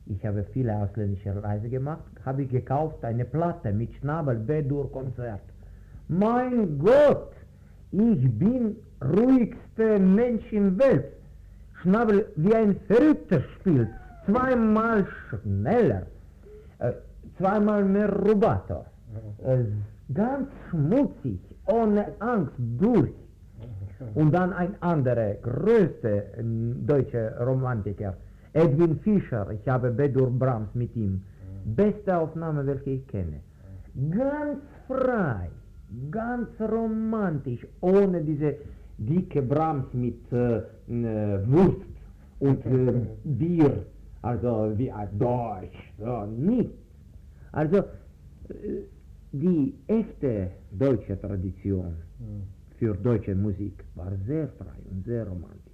ich habe viele ausländische Reisen gemacht, habe ich gekauft eine Platte mit Schnabel B-Dur-Konzert. Mein Gott, ich bin ruhigster Mensch in Welt. Schnabel wie ein Verrückter spielt, zweimal schneller, zweimal mehr Rubato, ganz schmutzig, ohne Angst durch. Und dann ein anderer, größter deutscher Romantiker, Edwin Fischer, ich habe B-Dur Brahms mit ihm, beste Aufnahme, welche ich kenne. Ganz frei, ganz romantisch, ohne diese dicke Brahms mit Wurst und Bier, also wie ein Deutsch, so nicht. Also die echte deutsche Tradition für deutsche Musik war sehr frei und sehr romantisch.